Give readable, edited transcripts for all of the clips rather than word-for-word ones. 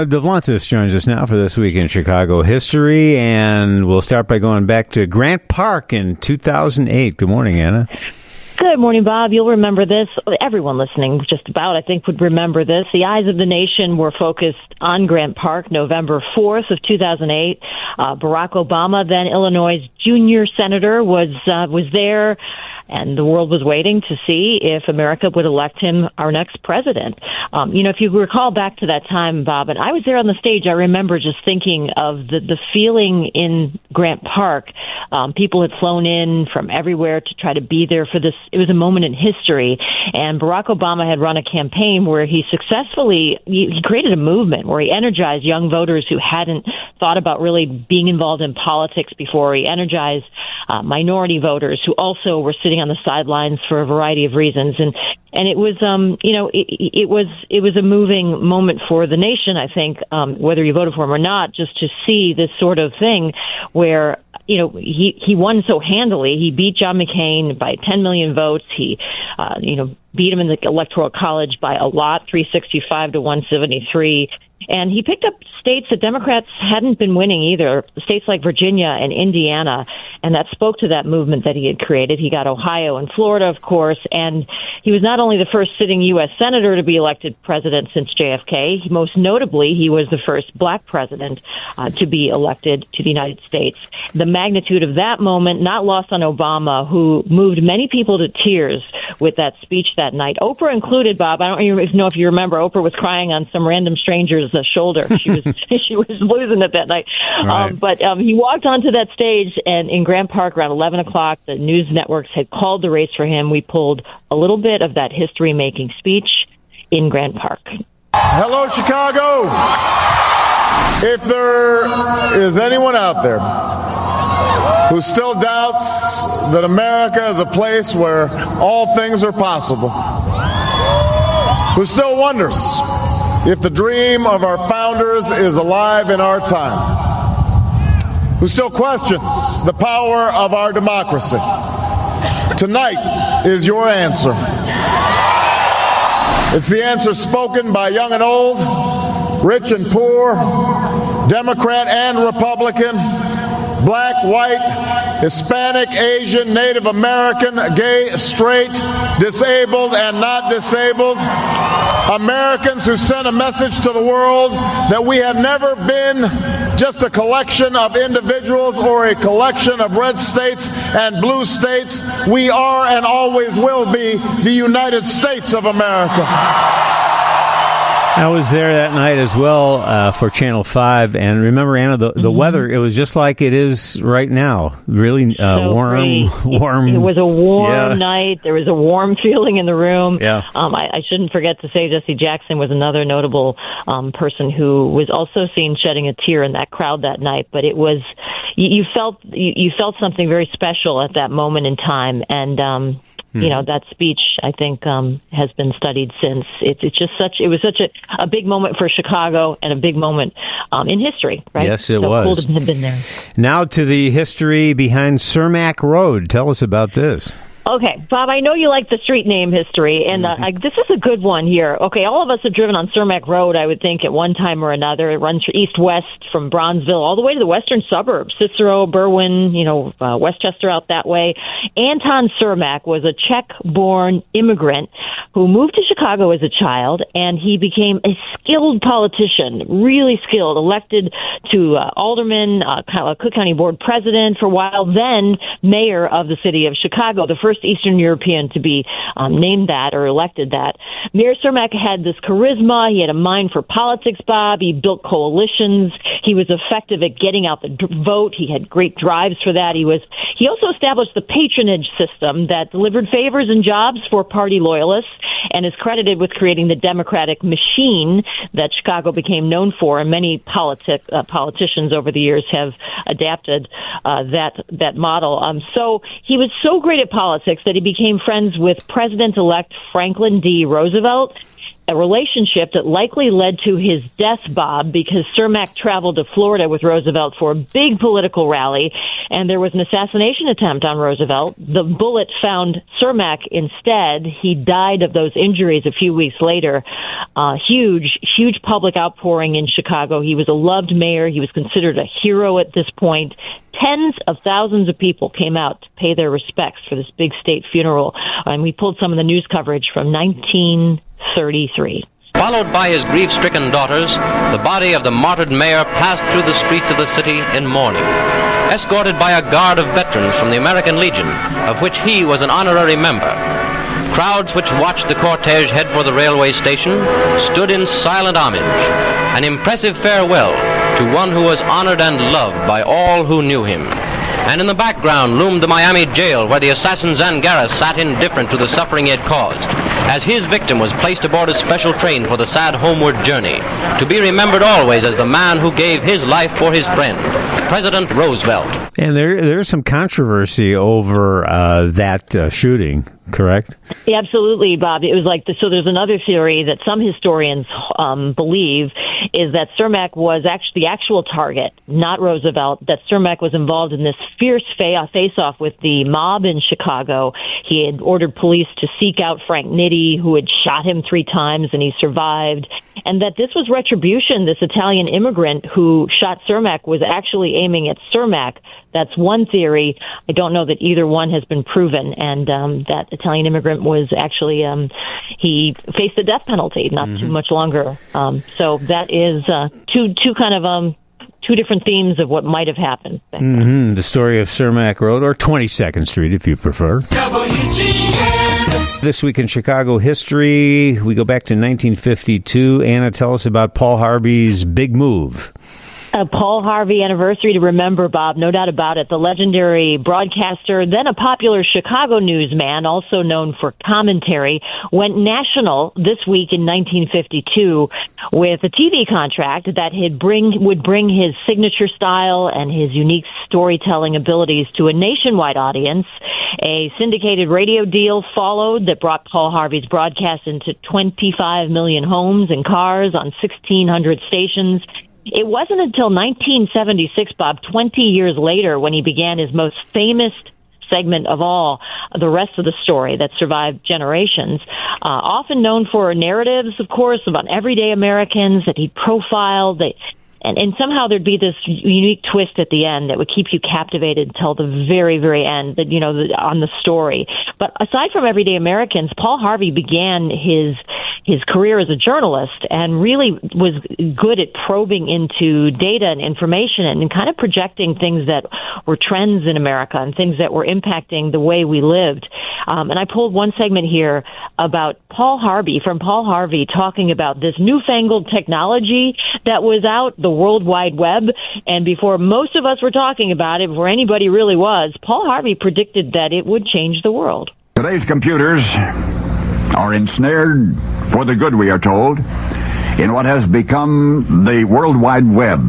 Anna Duvlantis joins us now for This Week in Chicago History, and we'll start by going back to Grant Park in 2008. Good morning, Anna. Good morning, Bob. You'll remember this. Everyone listening, just about, I think, would remember this. The eyes of the nation were focused on Grant Park, November 4th of 2008. Barack Obama, then Illinois' junior senator, was there, and the world was waiting to see if America would elect him our next president. If you recall back to that time, Bob, and I was there on the stage, I remember just thinking of the feeling in Grant Park. People had flown in from everywhere to try to be there for this. It was a moment in history, and Barack Obama had run a campaign where he successfully he created a movement where he energized young voters who hadn't thought about really being involved in politics before. He energized minority voters who also were sitting on the sidelines for a variety of reasons, and it was it was a moving moment for the nation, I think, whether you voted for him or not, just to see this sort of thing where he won so handily. He beat John McCain by 10 million votes. He beat him in the Electoral College by a lot, 365 to 173. And he picked up states that Democrats hadn't been winning either, states like Virginia and Indiana, and that spoke to that movement that he had created. He got Ohio and Florida, of course, and he was not only the first sitting U.S. senator to be elected president since JFK, most notably, he was the first black president to be elected to the United States. The magnitude of that moment, not lost on Obama, who moved many people to tears with that speech that night. Oprah included, Bob. I don't even know if you remember, Oprah was crying on some random stranger's shoulder. She was losing it that night. Right. But he walked onto that stage, and in Grant Park around 11 o'clock, the news networks had called the race for him. We pulled a little bit of that history-making speech in Grant Park. Hello, Chicago. If there is anyone out there who still doubts that America is a place where all things are possible, who still wonders if the dream of our founders is alive in our time, who still questions the power of our democracy, tonight is your answer. It's the answer spoken by young and old, rich and poor, Democrat and Republican, black, white, Hispanic, Asian, Native American, gay, straight, disabled and not disabled, Americans who send a message to the world that we have never been just a collection of individuals or a collection of red states and blue states. We are and always will be the United States of America. I was there that night as well for Channel 5, and remember, Anna, the weather, it was just like it is right now. Really warm. It was a warm night. There was a warm feeling in the room. Yeah. I shouldn't forget to say Jesse Jackson was another notable person who was also seen shedding a tear in that crowd that night. But it was, you felt something very special at that moment in time, and that speech, I think, has been studied since. It was such a big moment for Chicago and a big moment in history, right? Yes, it was. was. Cool to have been there. Now to the history behind Cermak Road. Tell us about this. Okay, Bob, I know you like the street name history, and this is a good one here. Okay, all of us have driven on Cermak Road, I would think, at one time or another. It runs east-west from Bronzeville all the way to the western suburbs, Cicero, Berwyn, Westchester out that way. Anton Cermak was a Czech-born immigrant who moved to Chicago as a child, and he became a skilled politician, really skilled, elected to alderman, Cook County Board president for a while, then mayor of the city of Chicago, the first Eastern European to be named that or elected that. Mayor Cermak had this charisma. He had a mind for politics, Bob. He built coalitions. He was effective at getting out the vote. He had great drives for that. He also established the patronage system that delivered favors and jobs for party loyalists and is credited with creating the democratic machine that Chicago became known for. And many politicians over the years have adapted that model. So he was so great at politics that he became friends with President-elect Franklin D. Roosevelt, a relationship that likely led to his death, Bob, because Cermak traveled to Florida with Roosevelt for a big political rally, and there was an assassination attempt on Roosevelt. The bullet found Cermak instead. He died of those injuries a few weeks later. Huge public outpouring in Chicago. He was a loved mayor. He was considered a hero at this point. Tens of thousands of people came out to pay their respects for this big state funeral. And we pulled some of the news coverage from 1933. Followed by his grief-stricken daughters, the body of the martyred mayor passed through the streets of the city in mourning, escorted by a guard of veterans from the American Legion, of which he was an honorary member. Crowds which watched the cortege head for the railway station stood in silent homage, an impressive farewell to one who was honored and loved by all who knew him. And in the background loomed the Miami jail, where the assassin Zangaris sat indifferent to the suffering he had caused, as his victim was placed aboard a special train for the sad homeward journey, to be remembered always as the man who gave his life for his friend, President Roosevelt. And there's some controversy over that shooting, correct? Yeah, absolutely, Bob. It was like so. There's another theory that some historians believe is that Cermak was actually the actual target, not Roosevelt. That Cermak was involved in this fierce face-off with the mob in Chicago. He had ordered police to seek out Frank Nitti, who had shot him 3 times, and he survived. And that this was retribution. This Italian immigrant who shot Cermak was actually aiming at Cermak. That's one theory. I don't know that either one has been proven. And that Italian immigrant was actually, he faced the death penalty not too much longer. So that is two different themes of what might have happened. The story of Cermak Road, or 22nd Street if you prefer. This week in Chicago history, we go back to 1952. Anna, tell us about Paul Harvey's big move. A Paul Harvey anniversary to remember, Bob, no doubt about it. The legendary broadcaster, then a popular Chicago newsman, also known for commentary, went national this week in 1952 with a TV contract that would bring his signature style and his unique storytelling abilities to a nationwide audience. A syndicated radio deal followed that brought Paul Harvey's broadcast into 25 million homes and cars on 1,600 stations. It wasn't until 1976, Bob, 20 years later, when he began his most famous segment of all, the rest of the story that survived generations. Often known for narratives, of course, about everyday Americans that he profiled. And somehow there'd be this unique twist at the end that would keep you captivated until the very, very end, on the story. But aside from everyday Americans, Paul Harvey began his career as a journalist and really was good at probing into data and information and kind of projecting things that were trends in America and things that were impacting the way we lived. And I pulled one segment here about Paul Harvey talking about this newfangled technology that was out, the World Wide Web. And before most of us were talking about it, before anybody really was, Paul Harvey predicted that it would change the world. Today's computers are ensnared for the good, we are told, in what has become the World Wide Web.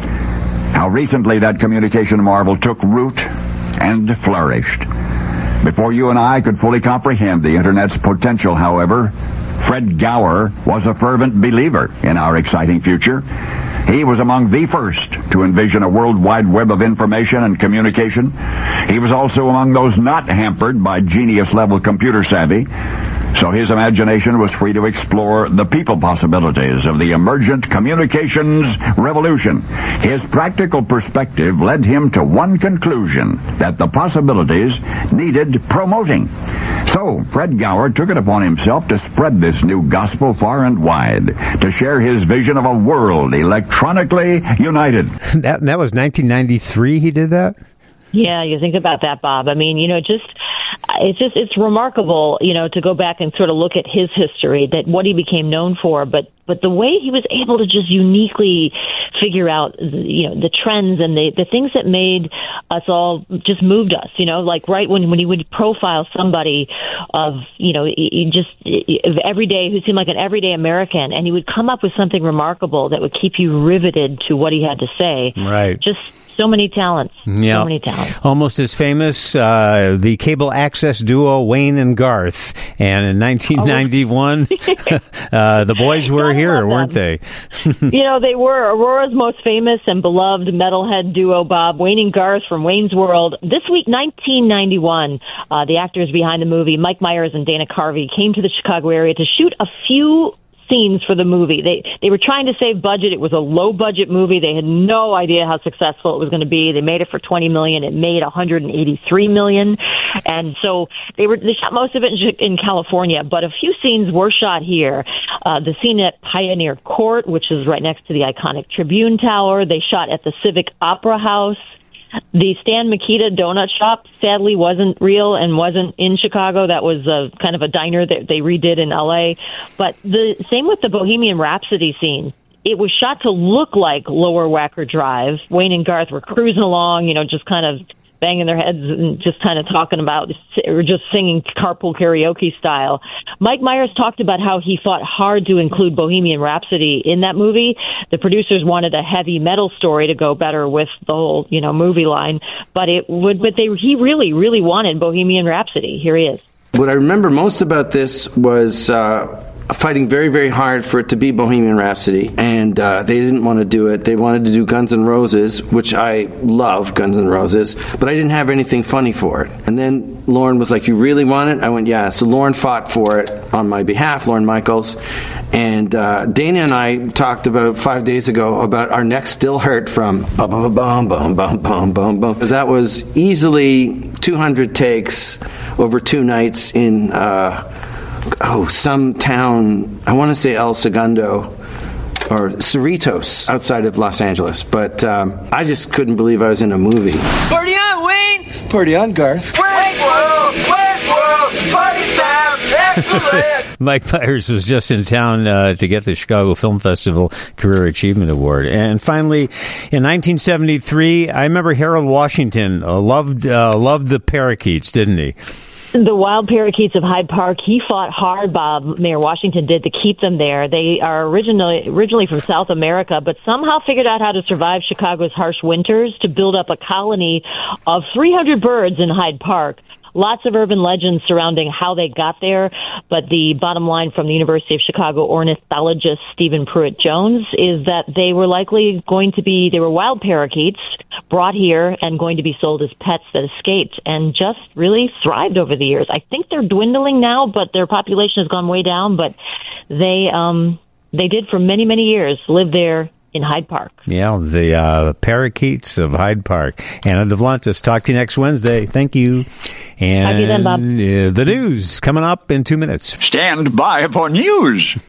How recently that communication marvel took root and flourished. Before you and I could fully comprehend the Internet's potential, however, Fred Gower was a fervent believer in our exciting future. He was among the first to envision a World Wide Web of information and communication. He was also among those not hampered by genius-level computer savvy. So his imagination was free to explore the people possibilities of the emergent communications revolution. His practical perspective led him to one conclusion, that the possibilities needed promoting. So Fred Gower took it upon himself to spread this new gospel far and wide, to share his vision of a world electronically united. That was 1993 he did that? Yeah, you think about that, Bob. I mean, it's remarkable, to go back and sort of look at his history, that what he became known for, but the way he was able to just uniquely figure out, the trends and the things that made us all, just moved us, like right when he would profile somebody of, everyday, who seemed like an everyday American, and he would come up with something remarkable that would keep you riveted to what he had to say. Right. Just So many talents. Yep. So many talents. Almost as famous, the cable access duo Wayne and Garth. And in 1991, the boys were here, weren't they? They were Aurora's most famous and beloved metalhead duo, Bob. Wayne and Garth from Wayne's World. This week, 1991, the actors behind the movie, Mike Myers and Dana Carvey, came to the Chicago area to shoot a few scenes for the movie. They were trying to save budget. It was a low-budget movie. They had no idea how successful it was going to be. They made it for $20 million. It made $183 million. And so they shot most of it in California, but a few scenes were shot here. The scene at Pioneer Court, which is right next to the iconic Tribune Tower. They shot at the Civic Opera House. The Stan Mikita Donut Shop sadly wasn't real and wasn't in Chicago. That was kind of a diner that they redid in L.A. But the same with the Bohemian Rhapsody scene. It was shot to look like Lower Wacker Drive. Wayne and Garth were cruising along, just kind of banging their heads and just kind of talking about, or just singing carpool karaoke style. Mike Myers talked about how he fought hard to include Bohemian Rhapsody in that movie. The producers wanted a heavy metal story to go better with the whole, movie line, but he really, really wanted Bohemian Rhapsody. Here he is. What I remember most about this was fighting very, very hard for it to be Bohemian Rhapsody, and they didn't want to do it. They wanted to do Guns N' Roses, which I love Guns N' Roses, but I didn't have anything funny for it. And then Lorne was like, "You really want it?" I went, "Yeah." So Lorne fought for it on my behalf, Lorne Michaels, and Dana and I talked about 5 days ago about our necks still hurt from bum bum bum bum bum bum bum. That was easily 200 takes over 2 nights in some town, I want to say El Segundo or Cerritos outside of Los Angeles, but I just couldn't believe I was in a movie. Party on, Wayne! Party on, Garth. Wayne's World! Party time! Excellent! Mike Myers was just in town to get the Chicago Film Festival Career Achievement Award. And finally, in 1973, I remember Harold Washington loved the parakeets, didn't he? The wild parakeets of Hyde Park, he fought hard, Bob, Mayor Washington did, to keep them there. They are originally from South America, but somehow figured out how to survive Chicago's harsh winters to build up a colony of 300 birds in Hyde Park. Lots of urban legends surrounding how they got there, but the bottom line from the University of Chicago ornithologist Stephen Pruitt-Jones is that they were they were wild parakeets brought here and going to be sold as pets that escaped and just really thrived over the years. I think they're dwindling now, but their population has gone way down, but they did for many, many years live there in Hyde Park. Yeah, the parakeets of Hyde Park. Anna Devlantis, talk to you next Wednesday. Thank you. And talk to you then, Bob. The news coming up in 2 minutes. Stand by for news.